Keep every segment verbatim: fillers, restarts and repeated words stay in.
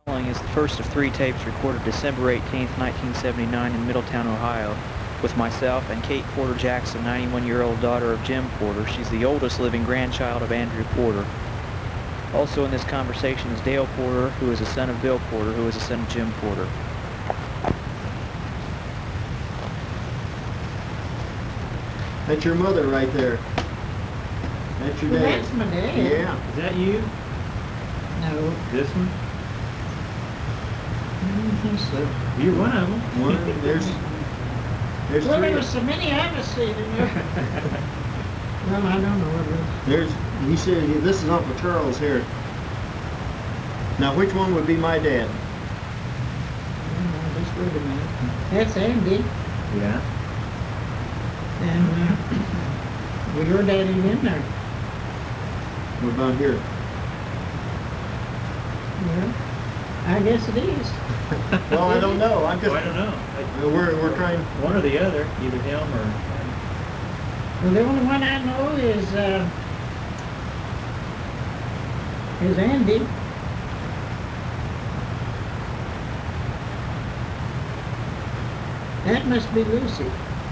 Following is the first of three tapes recorded December eighteenth, nineteen seventy-nine in Middletown, Ohio, with myself and Kate Porter Jackson, ninety-one-year-old daughter of Jim Porter. She's the oldest living grandchild of Andrew Porter. Also in this conversation is Dale Porter, who is a son of Bill Porter, who is a son of Jim Porter. That's your mother right there. That's your Well, dad. that's my dad. Yeah. Is that you? No, This one? I don't think so. You're one of them. One, there's, there's Well, there three. was so many of us sitting there. Well, I don't know what it is. There's, he said, this is Uncle Charles here. Now, which one would be my dad? Uh, Just wait a minute. That's Andy. Yeah. And, uh, well, your daddy in there. What about here? Well, I guess it is. Well, I don't know. I'm just, Oh, I don't know. I- we're, we're trying, One or the other, either him or... Well, the only one I know is, uh, is Andy. That must be Lucy.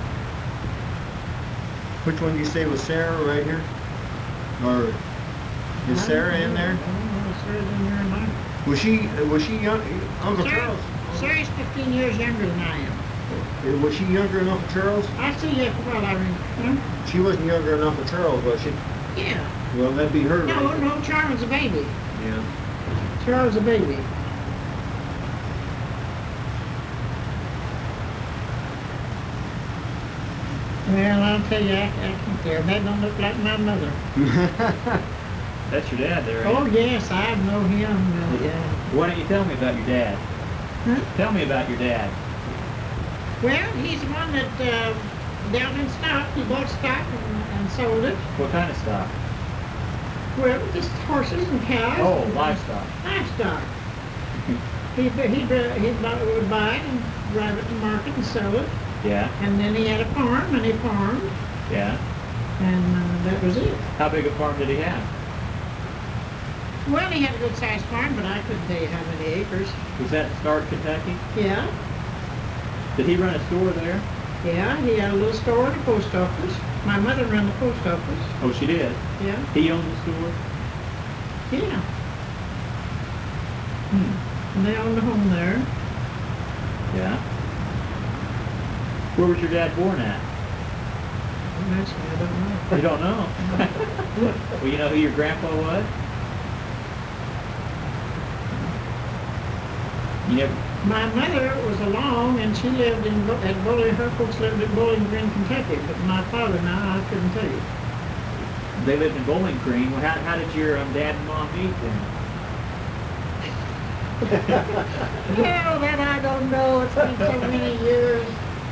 which one do you say was Sarah right here? Or is Sarah in there? I don't know if Sarah's in there or not. Was she, was she young, Uncle Sarah- Charles? Sarah's fifteen years younger than I am. Was she younger than Uncle Charles? I see you for what I remember. She wasn't younger than Uncle Charles, was she? Yeah. Well, that'd be her. No, right? no, Charles a baby. Yeah. Charles a baby. Well, I'll tell you, I, I can't tell. That don't look like my mother. That's your dad there, Oh, ain't it? yes, I know him. Uh, yeah. Why don't you tell me about your dad? Huh? Tell me about your dad. Well, he's the one that uh, dealt in stock. He bought stock and, and sold it. What kind of stock? Well, just horses and cows. Oh, and livestock. Livestock. He, he, he, he bought- would buy it and drive it to market and sell it. Yeah, And then he had a farm, and he farmed, yeah. and uh, that was it. How big a farm did he have? Well, he had a good-sized farm, but I couldn't tell you how many acres. Was that in Stark, Kentucky? Yeah, Did he run a store there? yeah, he had a little store at the post office. My mother ran the post office. Oh, she did. Yeah, He owned the store? yeah. Hmm. And they owned a home there. Yeah. Where was your dad born at? And that's I don't know. You don't know? Well, you know who your grandpa was? You never... My mother was along, and she lived in, Bo- at Bowling, her folks lived in Bowling Green, Kentucky, but my father now, I couldn't tell you. They lived in Bowling Green. Well, how, how did your um, dad and mom meet then? Well, that I don't know, it's been so many years.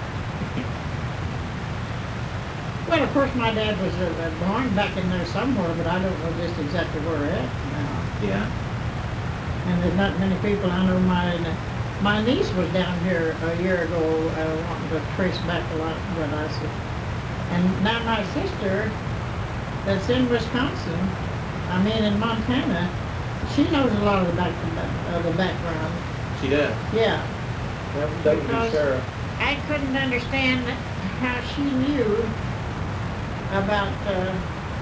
Well, of course, my dad was uh, uh, born back in there somewhere, but I don't know just exactly where at now. Yeah. And there's not many people, I know my, my niece was down here a year ago, uh, wanting to trace back a lot, what I said. And now my sister, that's in Wisconsin, I mean in Montana, she knows a lot of the back, of the background. She does. Yeah. That that would be Because- Sarah. I couldn't understand how she knew about, uh,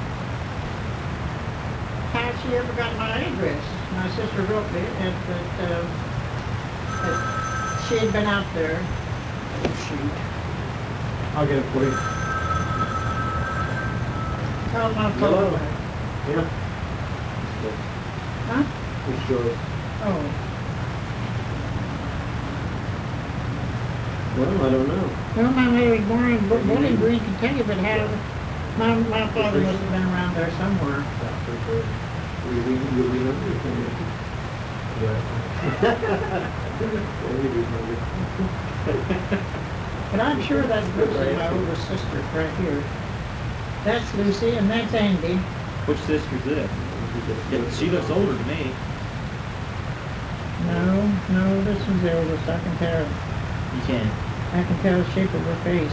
how she ever got my address. My sister wrote me and that, uh, that she had been out there. Oh, shoot. I'll get it for you. Tell my Hello. phone. Yeah. Huh? It's yours. Oh. Well, I don't know. Well, my mother was born in Bo- Bowling Green, Kentucky, but how, my, my father must have been around there somewhere. We, we, we remember it. But I'm sure that's Lucy, my older sister, right here. That's Lucy, and that's Andy. Which sister's this? Yeah, she looks older than me. No, no, this one's the oldest. I can tell. You can. I can tell the shape of her face.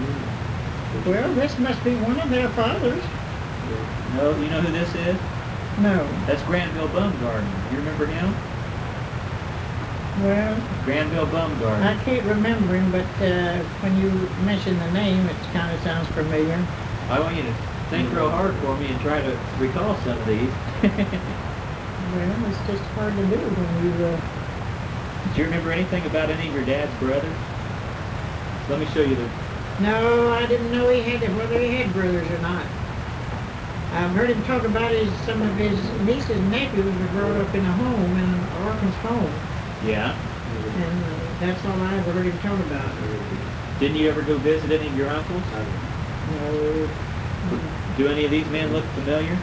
Well, this must be one of their fathers. No, you know who this is? No. That's Granville Bumgarner. You remember him? Well, Granville I Bumgarner. can't remember him, but uh, when you mention the name, it kind of sounds familiar. I want you to think real hard for me and try to recall some of these. Well, it's just hard to do when you, uh, Do you remember anything about any of your dad's brothers? Let me show you the... no, I didn't know he had, whether he had brothers or not. I've heard him talk about his, some of his nieces and nephews were brought up in a home, in an orphan's home. Yeah? And uh, that's all I ever heard him talk about. Didn't you ever go visit any of your uncles? No. Do any of these men look familiar?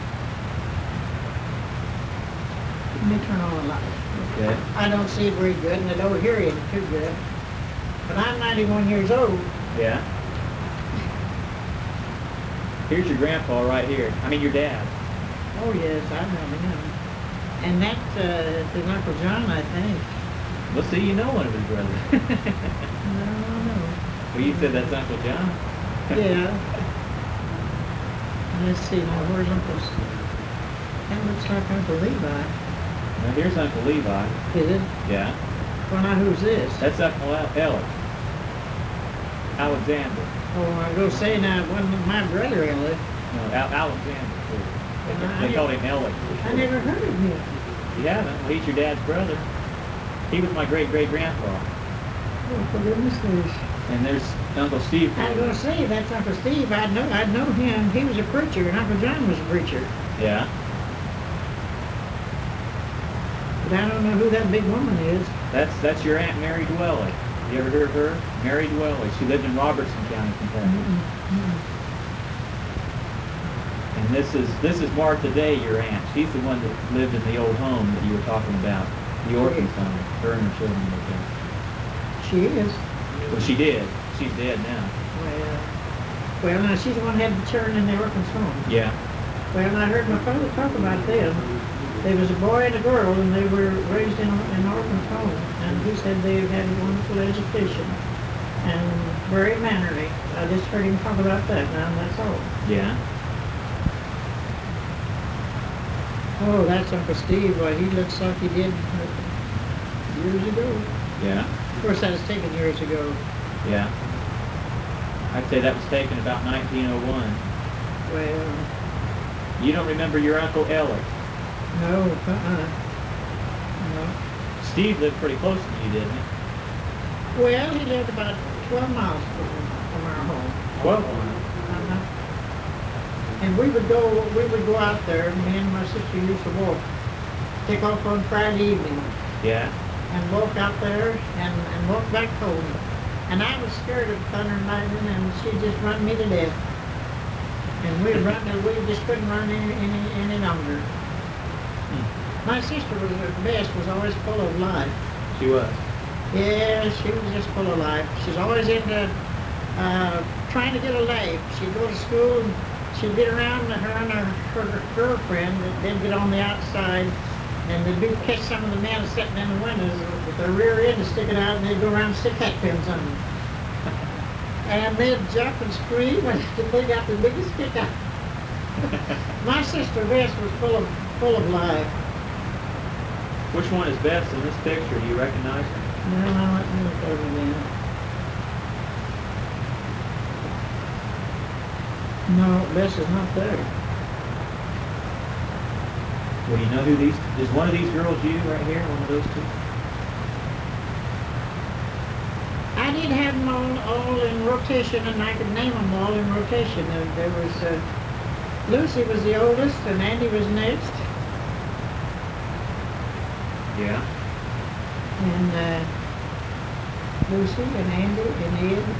Let me turn on the light. Okay. I don't see very good, and I don't hear him too good. But I'm ninety-one years old. Yeah? Here's your grandpa right here. I mean, your dad. Oh, yes, I know him. And that's uh, his Uncle John, I think. Well, see, you know one of his brothers. No, Well, you said that's Uncle John. no. Yeah. Let's see, now, where's Uncle? S- That looks like Uncle Levi. Now, here's Uncle Levi. Is it? Yeah. Well, now, who's this? That's Uncle Al- Elliot. Alexander. Oh, I go say now, it wasn't my brother, Elliot. No, Al- Alexander. too. Well, I They, they called him Elliot. I never heard of him. You haven't? Well, he's your dad's brother. He was my great-great-grandpa. Oh, for goodness sakes. And there's Uncle Steve. I was gonna say, that's Uncle Steve. I know, I know him. He was a preacher, and Uncle John was a preacher. Yeah. But I don't know who that big woman is. That's that's your Aunt Mary Dwelly. You ever heard of her? Mary Dwelly. She lived in Robertson County, Kentucky. Mm-mm. And this is this is Martha Day, your aunt. She's the one that lived in the old home that you were talking about, the orphan's home. Her and her children lived there. She is. Well, she did. She's dead now. Well, well, now she's the one who had the children in the orphan's home. Yeah. Well, I heard my father talk about them. There was a boy and a girl, and they were raised in, in an orphan's home. And he said they had a wonderful education and very mannerly. I just heard him talk about that now, and that's all. Yeah. Oh, that's Uncle Steve. Well, he looks like he did years ago. Yeah. Of course, that was taken years ago. Yeah. I'd say that was taken about nineteen oh one. Well, You don't remember your Uncle Elliot? no, uh-uh. No. Steve lived pretty close to you, didn't he? Well, he lived about twelve miles from, from our home. Twelve. Uh-huh. And we would go, we would go out there, me and my sister used to walk, take off on Friday evening Yeah. and walk out there and, and walk back home. And I was scared of thunder and lightning, and she just run me to death. And we'd run, and we just couldn't run any, any, any longer. Hmm. My sister was at best, was always full of life. She was. Yeah, she was just full of life. She's always into uh, trying to get a life. She'd go to school and she'd get around her and her, her girlfriend. They'd get on the outside and they'd be, catch some of the men sitting in the windows with their rear end sticking out, and they'd go around and stick hat pins on them. And they'd jump and scream, and they got the biggest kick out. My sister Bess was full of full of life. Which one is best in this picture? Do you recognize her? No, no, let me look over there. No, Bess is not there. Well, you know who these, is one of these girls you right here, one of those two? I did have them all, all in rotation, and I could name them all in rotation. There, there was, uh, Lucy was the oldest, and Andy was next, Yeah. and uh, Lucy and Andy and Ed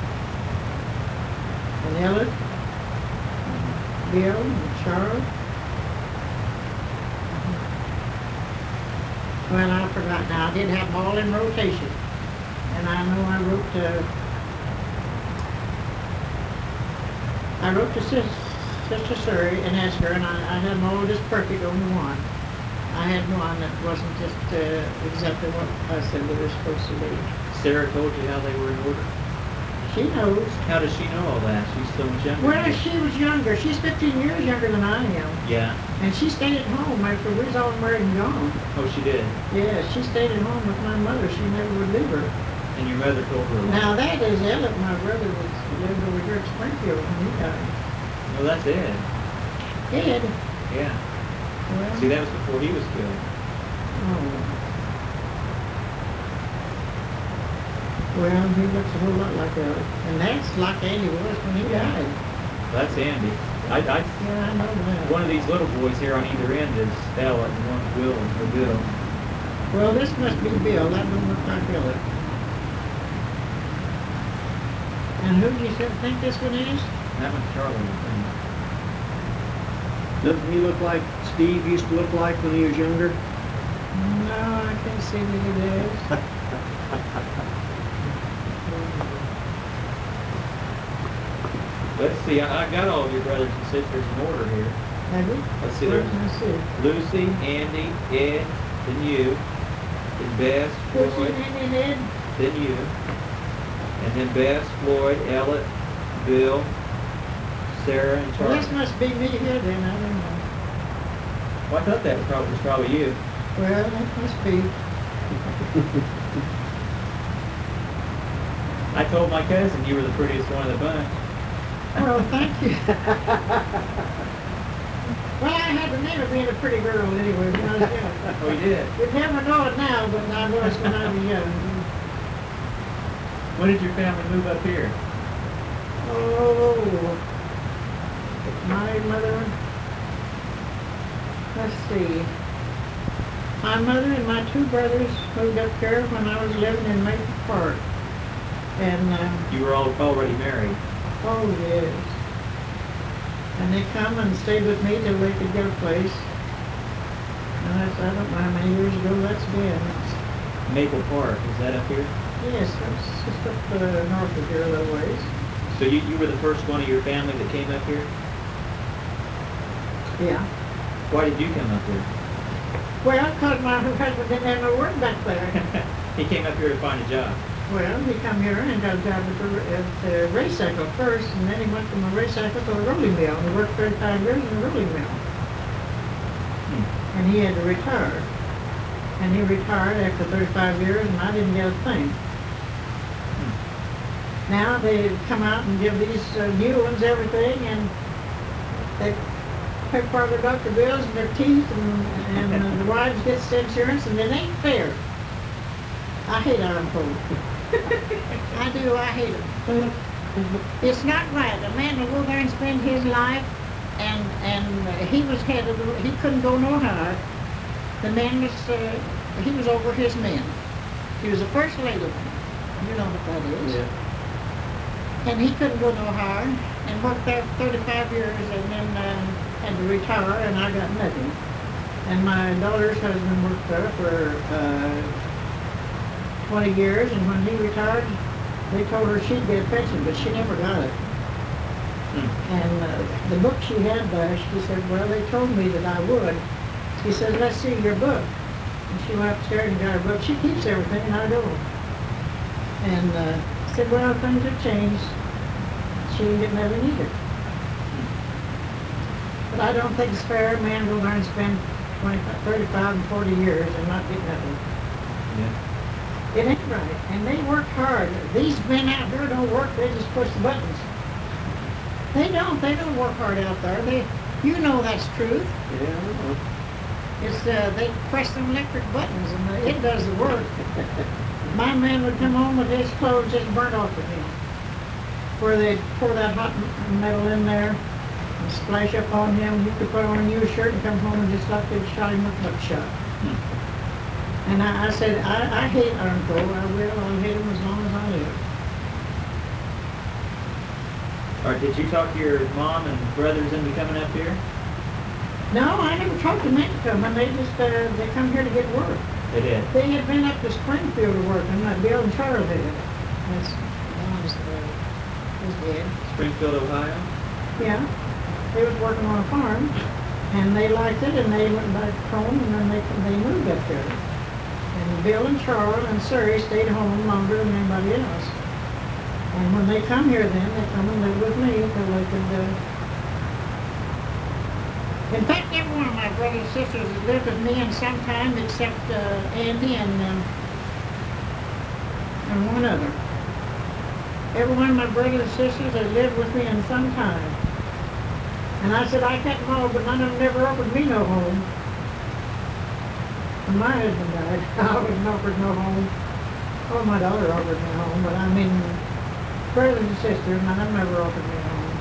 and Ellen, and Bill and Charles. Well, I forgot now. I did have them all in rotation. And I know I wrote to, I wrote to Sis, Sister Surrey and asked her, and I, I had them all just perfect, only one. I had one that wasn't just uh, exactly what I said they were supposed to be. Sarah told you how they were in order? She knows. How does she know all that? She's so much younger. Well, than you. she was younger. She's fifteen years younger than I am. Yeah. And she stayed at home after we was all married and gone. Oh, she did. Yeah, she stayed at home with my mother. She never would leave her. And your mother told her. Now that is Ellett, my brother, was lived over here at Springfield when he died. Well, that's Ed. Ed? Yeah. Well, See, that was before he was killed. oh. Well, he looks a whole lot like Ellett. And that's like Andy was when he died. That's Andy. I, I, Yeah, I know that. one of these little boys here on either end is Ella, and one's Will or Bill. Well, this must be Bill. That don't look like Ellett. And who do you thi- think this one is? That one's Charlie, I think. Doesn't he look like Steve used to look like when he was younger? No, I can't see that it is. Let's see, I, I got all of your brothers and sisters in order here. Have you? Let's see, Where there's can I see? Lucy, Andy, Ed, then you, then Bess, Lucy, Floyd, Andy, and Ed? then you, and then Bess, Floyd, Ellett, Bill, Sarah, and Well, Charlie. this must be me here then, I don't know. Well, I thought that was probably, was probably you. Well, that must be. I told my cousin you were the prettiest one of the bunch. Well, thank you. Well, I had the name of being a pretty girl anyway when I was young. Oh, you did? You'd never know it now, but I was when I was young. When did your family move up here? Oh, my mother, let's see. My mother and my two brothers moved up here when I was living in Maple Park. And, um, You were all already married. oh yes. And they come and stayed with me till they could get a place. And that's, I don't know how many years ago that's been. Maple Park, is that up here? Yes, that's just up uh, north of here a little ways. So you, you were the first one of your family that came up here? Yeah. Why did you come up here? Well, because my husband didn't have no work back there. He came up here to find a job. Well, he come here and got a job at the, at the race cycle first, and then he went from a race cycle to a rolling mill. He worked thirty-five years in a rolling mill. Hmm. And he had to retire. And he retired after thirty-five years, and I didn't get a thing. Hmm. Now they come out and give these uh, new ones everything, and they pay part of their doctor bills and their teeth, and, and uh, the wives get the insurance, and it ain't fair. I hate Iron Folk. I do, I hate them. It's not right. A man will go there and spend his life, and and uh, he was head of the, he couldn't go no higher. The man was, uh, he was over his men. He was the first lady. You know what that is. Yeah. And he couldn't go no higher, and worked there for thirty-five years, and then uh, had to retire, and I got nothing. And my daughter's husband worked there for uh, twenty years, and when he retired, they told her she'd get a pension, but she never got it. Hmm. And uh, the book she had there, she said, well, they told me that I would. She said, let's see your book. And she went upstairs and got her book. She keeps everything, and I don't. And uh, said, well, things have changed. She didn't have it either. But I don't think it's fair a man go there and spend twenty-five, thirty-five and forty years and not get nothing. Yeah. It ain't right. And they work hard. These men out here don't work, they just push the buttons. They don't, they don't work hard out there. They, you know that's truth. Yeah, I know. It's, uh, they press them electric buttons and uh, it does the work. My man would come home with his clothes just burnt off of him. Where they'd pour that hot m- metal in there and splash up on him. You could put on a new shirt and come home and just like they'd shot him with buckshot. Hmm. And I, I said, I, I hate Iron Crow. I will. I'll hate him as long as I live. All right, did you talk to your mom and brothers into coming up here? No, I never talked to them into coming. They just, uh, they come here to get work. They did. They had been up to Springfield to work, and uh, Bill and Charlie had. That's, that was, uh, was dead. Springfield, Ohio? Yeah. They was working on a farm, and they liked it, and they went back home, and then they, they moved up there. And Bill and Charlie and Surrey stayed home longer than anybody else. And when they come here then, they come and live with me till they could, uh... In fact, every one of my brothers and sisters has lived with me in some time except, uh, Andy and, um, and one other. Every one of my brothers and sisters has lived with me in some time. And I said, I kept them all, but none of them ever offered me no home. When my husband died, I wasn't offered no home. Oh, my daughter offered me a home, but I mean, brothers and sisters, none of them ever offered me a home.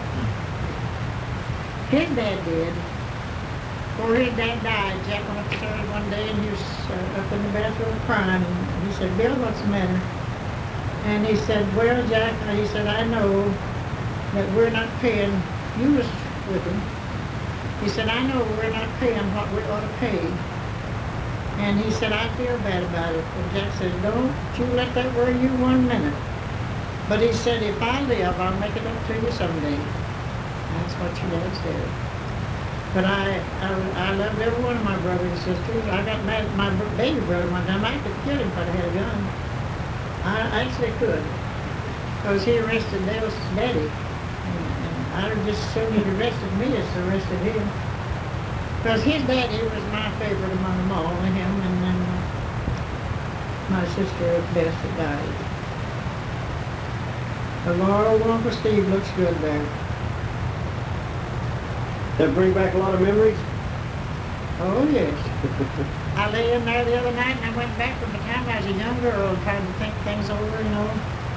His dad did. Before his dad died, Jack went upstairs one day and he was uh, up in the bathroom crying. And he said, Bill, what's the matter? And he said, well, Jack, he said, I know that we're not paying, you was with him. He said, I know we're not paying what we ought to pay. And he said, I feel bad about it. And Jack said, don't you let that worry you one minute. But he said, if I live, I'll make it up to you someday. That's what your dad said. But I, I, I loved every one of my brothers and sisters. I got mad at my br- baby brother one time. I could kill him if I had a gun. I actually could. Because he arrested Dale's daddy. And, and I would just as soon he'd arrested me as arrested him. Because his daddy was my favorite among them all, him and then uh, my sister Bess that died. The Lord, Uncle Steve looks good there. That bring back a lot of memories? Oh, yes. I lay in there the other night and I went back from the time I was a young girl trying to think things over, you know.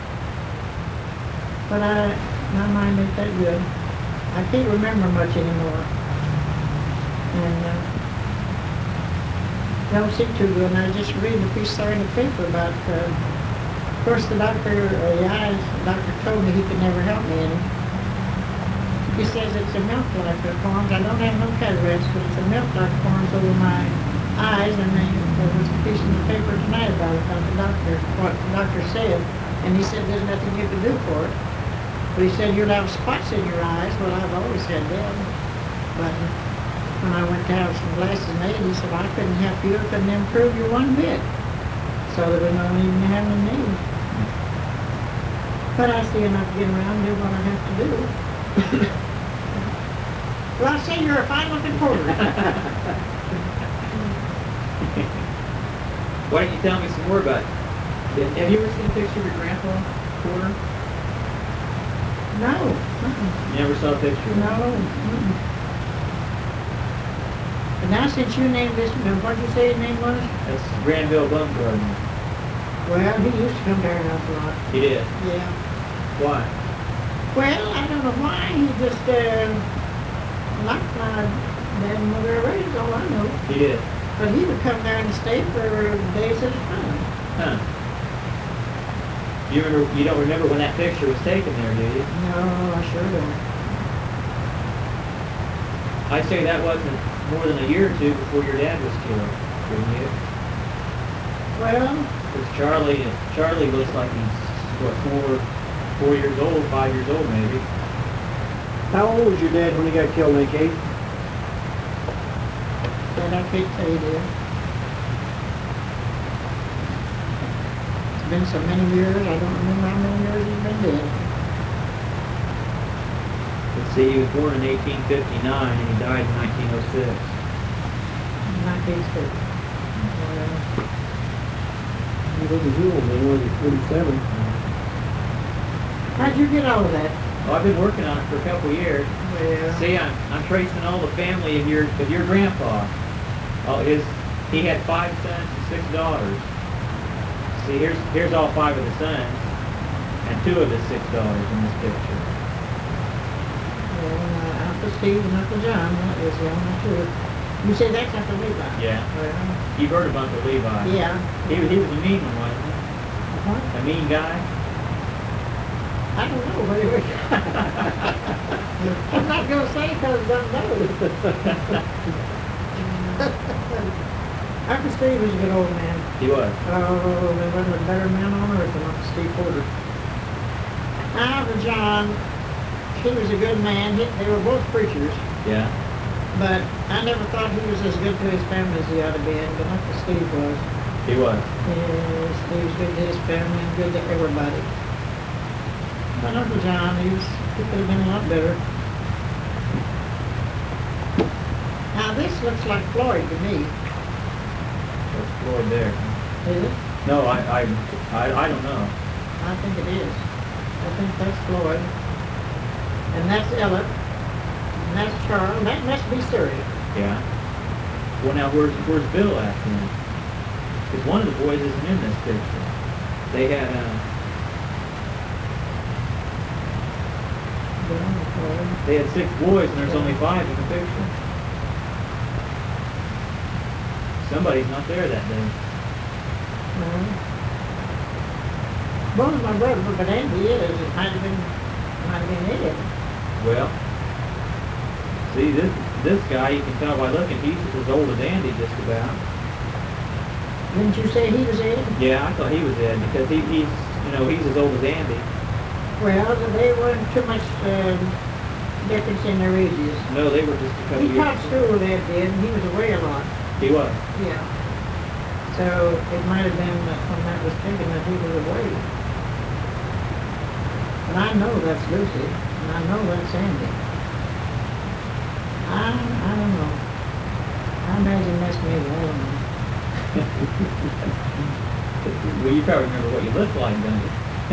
But I, my mind ain't that good. I can't remember much anymore. And uh, don't see too good. And I just read a piece there in the paper about, uh, of course the doctor, uh, the eyes, the doctor told me he could never help me any. He says it's a milk-like that forms. I don't have no cataracts, but it's a milk-like forms over my eyes. And then there was a piece in the paper tonight about it, about the doctor, what the doctor said. And he said there's nothing you can do for it. But he said you'll have spots in your eyes. Well, I've always had them. But when I went to have some glasses made, he said, I couldn't help you. I couldn't improve you one bit. So there was no even having a need. But I see enough to get around and do what I have to do. Well, I say you're a fine-looking porter. Why don't you tell me some more about it? Have you ever seen a picture of your grandpa, Porter? No. Uh-uh. You never saw a picture? No. Uh-uh. But now since you named this, now what did you say his name was? That's Granville Bumgarden. Well, he used to come to our house a lot. He did? Yeah. Why? Well, I don't know why. He just uh, liked my dad and mother already, that's all I know. He did? But he would come there and stay for days at a time. Huh. You remember, you don't remember when that picture was taken there, do you? No, I sure don't. I'd say that wasn't more than a year or two before your dad was killed, didn't you? Well, Because Charlie, Charlie looks like he's, what, four, four years old, five years old maybe. How old was your dad when he got killed, Aunt Kate? that I can't tell you, dear. It's been so many years, I don't remember how many years he's been dead. Let's see, he was born in eighteen fifty-nine and he died in nineteen oh six. Nineteen sixty. Well, He wasn't too old then, was he? forty-seven. how'd you get all of that? Well, I've been working on it for a couple of years. Well, See, I'm, I'm tracing all the family of your of your grandpa. Oh, his he had five sons and six daughters. See, here's here's all five of the sons and two of his six daughters in this picture. well, uh, Uncle Steve and Uncle John, that is the only two. You say that's Uncle Levi? Yeah. Well, You've heard of Uncle Levi? yeah. He was he was a mean one, wasn't he? What? A mean guy. I don't know what it was. I'm not gonna say because I don't know. Uncle Steve was a good old man. He was. Oh, there wasn't a better man on earth than Uncle Steve Porter. Uncle John, he was a good man. He, they were both preachers, Yeah. but I never thought he was as good to his family as he ought to be, but Uncle Steve was. He was. Yeah, Steve was good to his family and good to everybody. My Uncle John, he was, he could have been a lot better. Now this looks like Floyd to me, That's Floyd there. is it? No, I, I, I, I don't know. I think it is. I think that's Floyd. And that's Ella. And that's Charles. That must be Surrey. Yeah. Well, now where's where's Bill at then? Because one of the boys isn't in this picture. They had uh, Bill, Floyd. they had six boys and there's only five in the picture. Somebody's not there that day. Uh, One of my brothers, but Andy is. It might have been, might have been Ed. Well, see this this guy you can tell by looking, he's as old as Andy just about. Didn't you say he was Ed? Yeah, I thought he was Ed because he, he's you know he's as old as Andy. Well, they weren't too much um, difference in their ages. No, they were just a couple He years. taught school, Ed did, and he was away a lot. He was. Yeah. So it might have been, that when that was taken, that he was away. But I know that's Lucy, and I know that's Andy. I, I don't know. I imagine that's maybe all of them. Well, you probably remember what you looked like, don't you?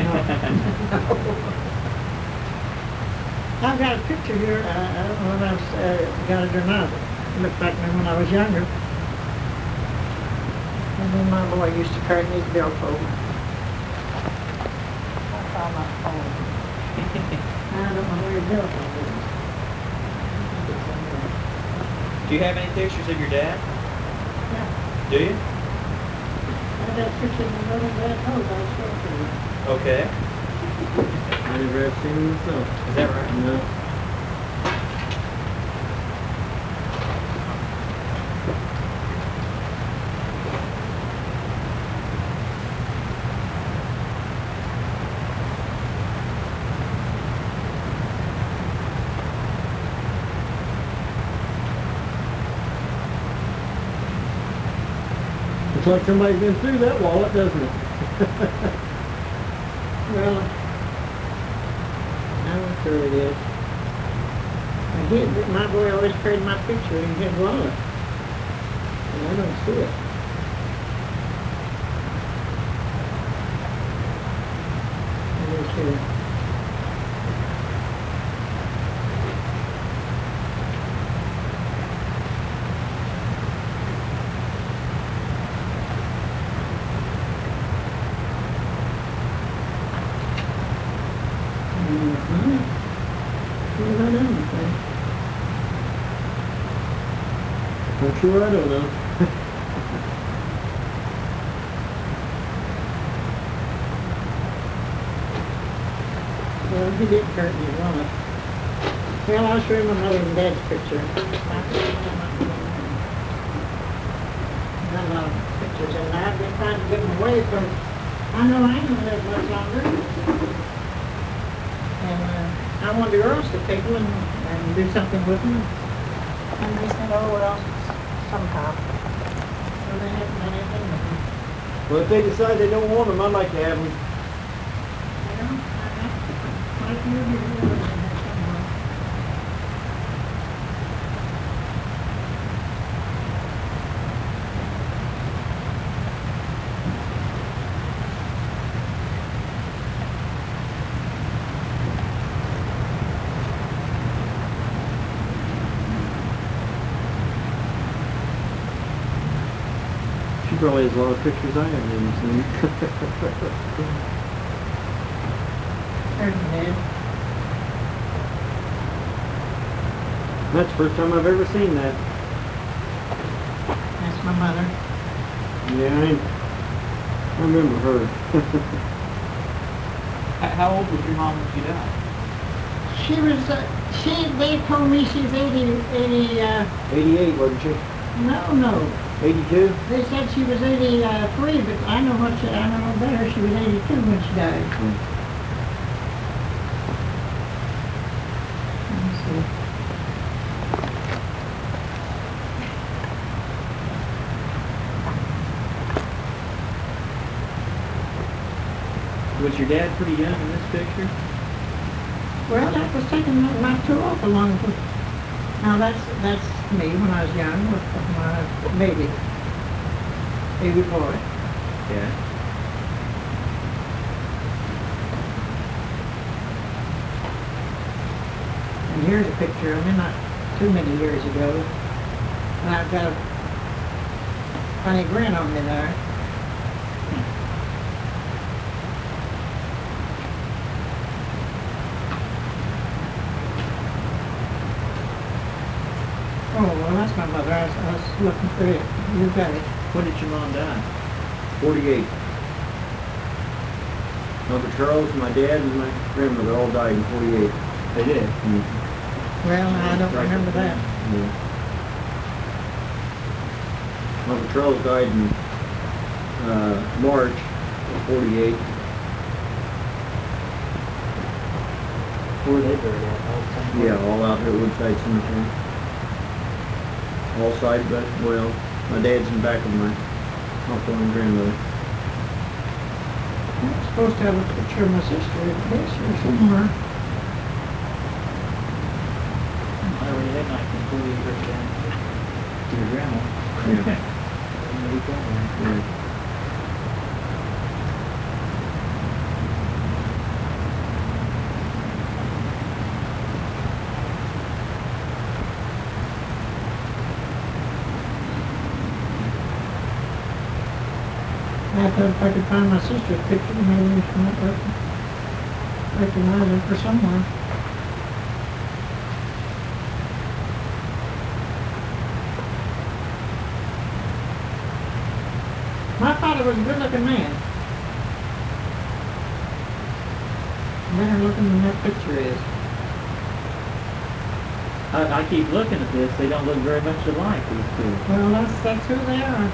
I've got a picture here, uh, I don't know if I've uh, got it or not. It looked like me when I was younger. And then my boy used to carry me billfold. I found my phone. I don't know where his billfold is. Do you have any pictures of your dad? Yeah. Do you? I got pictures of my little red nose, I'll show it to you. Okay. I never have seen him myself. Is that right? No. Looks like somebody's been through that wallet, doesn't it? Well, I'm sure it is. I did, but my boy always carried my picture in his wallet. And I don't see it. It is here. Mm-hmm. What about anything? I'm sure I don't know. Well, he did hurt me once. Well, I'll show you my mother and dad's picture. Got a lot of pictures, and I've been trying to give them away because I know I ain't gonna live much longer. And uh, I want the girls to take them and, and do something with them. And they said, oh, well, sometime. So they haven't done anything with them. Well, if they decide they don't want them, I'd like to have them. You know, I got quite a few here that I have somewhere. She probably has a lot of pictures I haven't even seen. There's my dad. That's the first time I've ever seen that. That's my mother. Yeah, I, I remember her. How old was your mom when she died? She was, uh, she, they told me she's eighty, eighty, uh, eighty-eight, wasn't she? no, no. eighty-two? They said she was eighty-three, but I know what she, I know better, she was eighty-two when she died. Let me see. Was your dad pretty young in this picture? Well, that was taken not too awful long. to- Now, that's, that's me when I was young with my baby, baby boy. Yeah. And here's a picture of me not too many years ago. And I've got a funny grin on me there. Oh, well, that's my mother. I was, I was looking for it. You got it. When did your mom die? Forty-eight. Uncle Charles, my dad, and my grandmother all died in forty-eight. They did. Well, I don't remember that. Yeah. Uncle Charles died in uh, March of forty-eight. Where were they buried at? All Yeah, all out here at Woodside Cemetery. All side, but, well, my dad's in back of my uncle and grandmother. I'm supposed to have a picture of my sister in this or somewhere. I already had nineteen forty-eight written down to your grandma. Yeah. Yeah. I thought if I could find my sister's picture, maybe I might rec- recognize her for somewhere. My father was a good-looking man. Better looking than that picture is. I, I keep looking at this, they don't look very much alike, these two. Well, that's, that's who they are.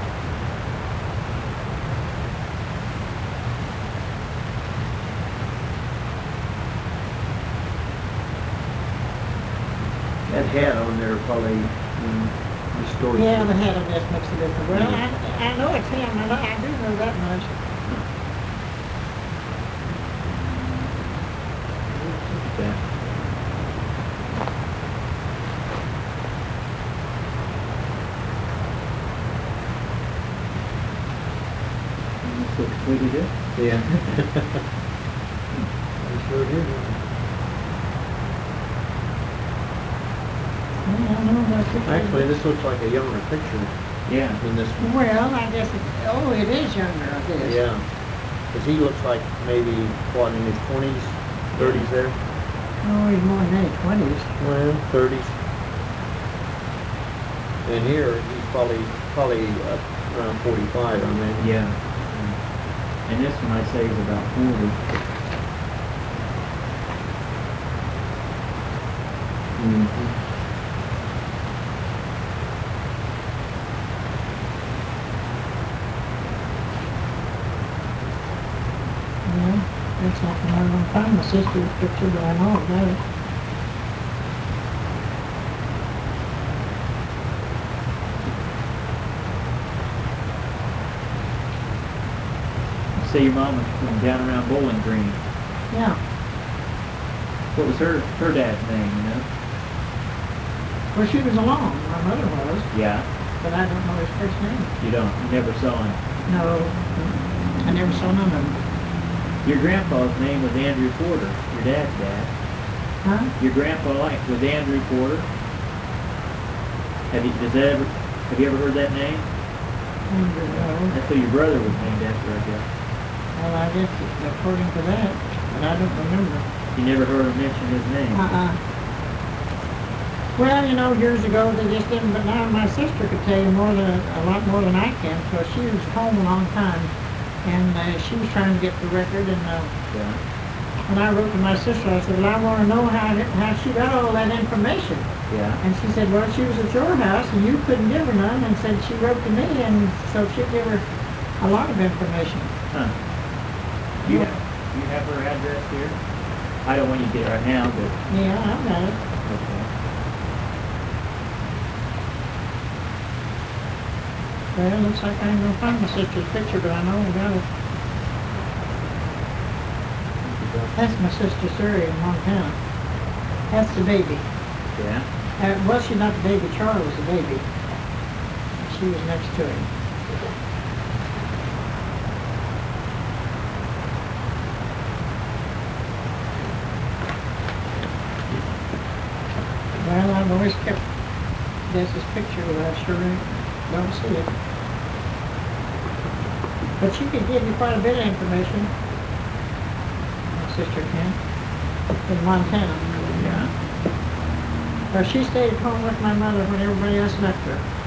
That hat on there probably um, distorts. Yeah, it. the hat on this makes a difference. Well, I, I know it's him, I, know, I do know that much. Yeah. This looks completely different. Yeah. I sure did. Yeah, I know that picture. Actually, this looks like a younger picture Yeah. than this one. Well, I guess it, oh, it is younger, I guess. Yeah. Because he looks like maybe, what, in his twenties, thirties there? Oh, he's more than that, twenties. Well, thirties. And here, he's probably, probably up around forty-five, I mean. Yeah. And this one I say is about forty. Mhm. Yeah, looks like I'm not gonna find my sister's picture, but I know about it. Say your mom was from down around Bowling Green. Yeah. What was her her dad's name, you know? Well, she was alone, my mother was, Yeah. but I don't know his first name. You don't. You never saw him. No, I never saw none of them. Your grandpa's name was Andrew Porter. Your dad's dad. Huh? Your grandpa like was Andrew Porter. Have you does that ever have you ever heard that name? Andrew, no. That's who your brother was named after, I guess. Well, I guess it's according to that, but I don't remember. You never heard him mention his name. Uh-uh. Well, you know, years ago they just didn't, but now my sister could tell you more than, a lot more than I can, because she was home a long time, and uh, she was trying to get the record, and uh, Yeah. when I wrote to my sister, I said, well, I want to know how, how she got all that information. Yeah. And she said, well, she was at your house, and you couldn't give her none, and said she wrote to me, and so she'd give her a lot of information. Huh. Do you have do you have her address here? I don't want you to get it right now, but Yeah, I've got it. okay. Well, it looks like I ain't gonna find my sister's picture, but I know I got it. That's my sister Suri in Montana. That's the baby. Yeah. Uh, well, she's not the baby. Charlie was the baby. She was next to him. Well, I've always kept Des's picture, but I sure don't see it. But she could give you quite a bit of information. My sister can. In Montana. Yeah. Well, she stayed at home with my mother when everybody else left her.